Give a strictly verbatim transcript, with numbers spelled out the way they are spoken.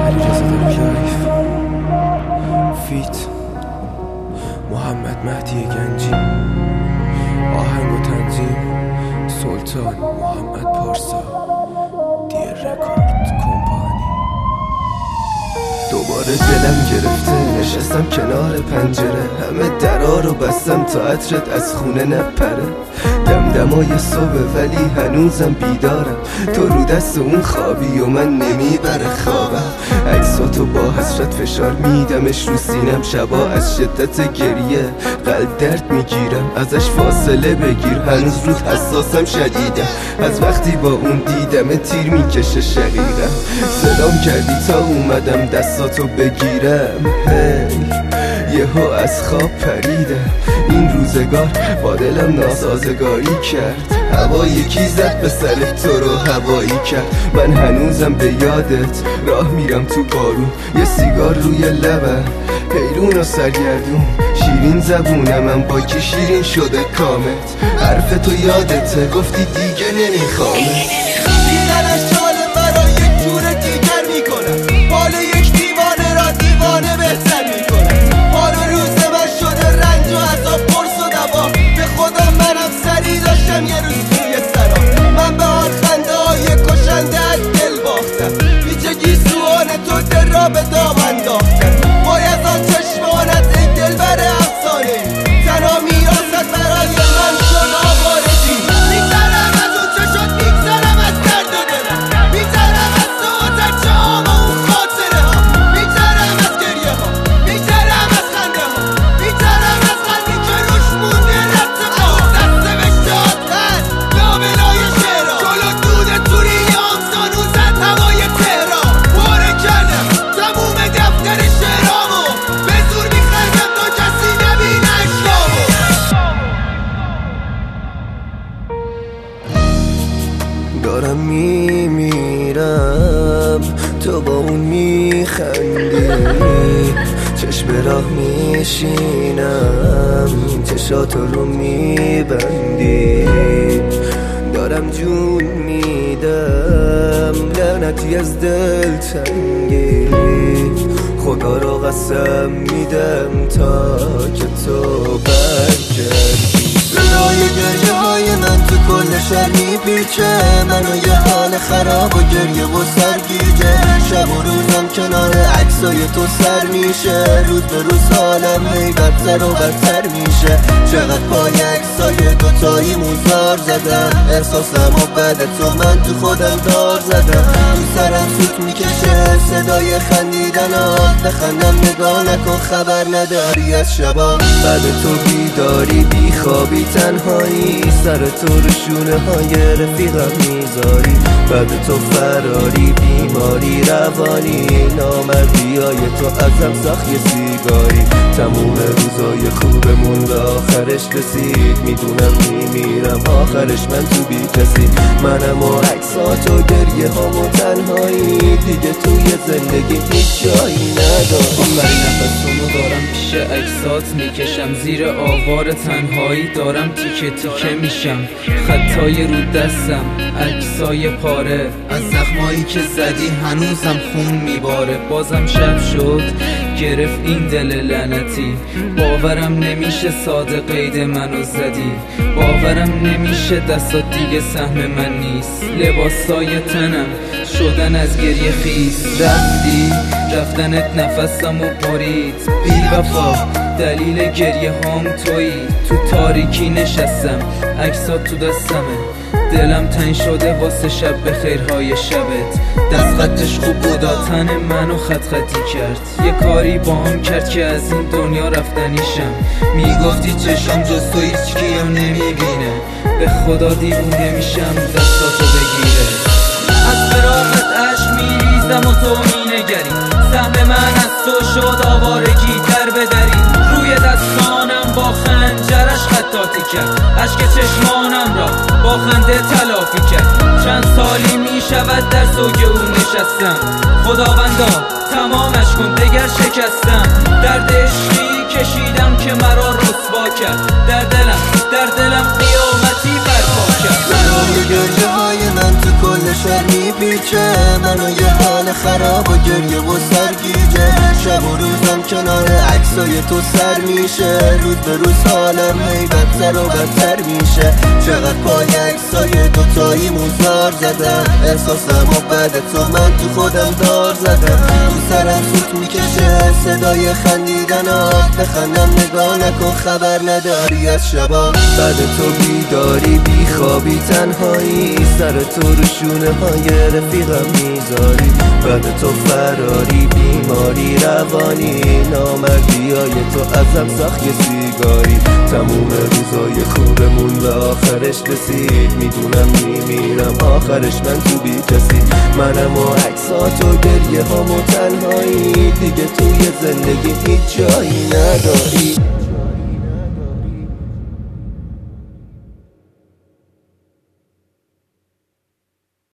علیرضا داروکیف فیت محمد مهدی گنجی، آهنگ و تنظیم سلطان محمد پارسا، دیر رکورد کمپانی. دوباره دلم گرفته، نشستم کنار پنجره، همه درا رو بستم تا عطرت از خونه نپره. دمدمای صبح ولی هنوزم بیدارم، تو رو دست اون خوابی و من نمیبره خوابم. عکساتو با حسرت فشار میدمش رو سینم، شبا از شدت گریه قلب درد میگیرم. ازش فاصله بگیر، هنوز رود حساسم شدیدم، از وقتی با اون دیدم تیر میکشه شقیقم. سلام کردی تا اومدم دستاتو بگیرم، هی یهو از خواب پریدم. این روزگار با دلم ناسازگاری کرد، هوا یکی زد به سر تو رو هوایی کرد. من هنوزم به یادت راه میرم تو بارون، یه سیگار روی لبم حیرون و سرگردون. شیرین زبونم من با کی شیرین شده کامت، حرف تو یادته گفتی دیگه نمیخوامت. دیدنش چاله مرا یک جور دیگر میکنم، حال یک دیوانه را دیوانه بهتر میکنم. حال روز من شده رنج و عذاب قرص و دوا، به خدا منم سری داشتم یه روز توی سرا. من به آن خنده های کشنده از دل باختم، پیچه گیسوان تو دل را به دام انداختم. باید آن چشمانت ای دل بر افسانه، تنها میراست برای من شد آوارگی. میگذرم از اون چشات، میگذرم از درد و دلم، میگذرم از تو و ترچه‌هام و اون خاطره ها، میگذرم از گریه ها، میگذرم از خنده ها، میگذرم از قلبی که روش مونده رفت پا. دست نوشته آتن لابلای شعرها، گل و دود توریام زانو زد هوای تهران. پاره کردم تموم دفتر شعرامو، به زور میخرگم تا کسی نبینه اشکامو. دارم میمیرم تو با اون میخندی، چشم راه میشینم چشاتو رو میبندی. دارم جون میدم لعنتی از دل تنگی، خدا رو قسم میدم تا که تو برگردی. صدای گریه های من تو کل شهر میپیچه، منو یه حال خراب و گریه و سرگیجه. شب و روزم کنار عکسای تو سر میشه، روز به روز حالم هی بدتر و بدتر میشه. چقدر پای عکسای دوتایی موزار زدم، احساسم و بعد تو من تو خودم دار زدم. تو سرم سوت میکشه صدای خندیدنات، بخندم نگاه نکن خبر نداری از شبا. بعد تو بیداری بیخوابی تنهایی، سر تو رو شونه های رفیقم میذاری. بعد تو فراری بیماری روانی، نامردی های تو ازم ساخت یه سیگاری. تموم روزای خوبمون به آخرش رسید، میدونم میمیرم آخرش من تو بی کسی. منم و عکسات و گریه هام و تنهایی، دیگه توی زندگی هیچ جایی نداری. آخرین نفسمو دارم پیش عکسات میکشم، زیر آوار تنهایی دارم تیکه تیکه میشم. خطای رو دستم عکسای پاره، از زخمایی که زدی هنوزم خون میباره. بازم شب شد گرفت این دل لعنتی، باورم نمیشه ساده قید منو زدی. باورم نمیشه دستات دیگه سهم من نیست، لباسای تنم شدن از گریه خیس. رفتی رفتنت نفسم و برید، بی وفا دلیل گریه هام تویی. تو تاریکی نشستم عکسات تو دستمه، دلم تنگ شده واسه شب به خیرهای شبت. دست خطش خوب بود، تن منو خط خطی کرد. یه کاری با هم کرد که از این دنیا رفتنیشم. میگفتی چشم جز تو هیچ کیم نمیبینه، به خدا دیوونه میشم دستاتو بگیره. از فراقت عشق میریزم و تو مینگری، سهم من از تو شد آوارگی در بدری. روی دستانم با خنجرش خطاطی کرد، عشق چشمانم را با خنده تلافی کرد. چند سالی میشود در سوگ او نشستم، خداوندا تمامش کن دگر شکستم. درد عشقی کشیدم که مرا رسوا کرد، در دلم در دلم قیامتی برپا کرد. صدای گریه های من تو کل فشار میپیچه منو یه حال خراب و گریه و سرگیجه. شب و روزم کنار عکسای تو سر میشه، روز به روز حالم هی بدتر و بدتر میشه. چقدر پای عکسای دوتایی موزار زدم، احساسم و بعد تو من تو خودم دار زدم. تو سرم سوت میکشه صدای خندیدنات، بخندم نگاه نکن خبر نداری از شبا. بعد تو بیداری بیخوابی تنهایی، سر تو رو شونه های رفیقم میذاری. بعد تو فراری بیماری روانی، نامردی های تو ازم سخت یه سیگاری. تموم روزای خوبمون به آخرش رسید، میدونم میمیرم آخرش من تو بی کسی. منم و عکسات و گریه هام و تنهایی، دیگه توی زندگی هیچ جایی نداری.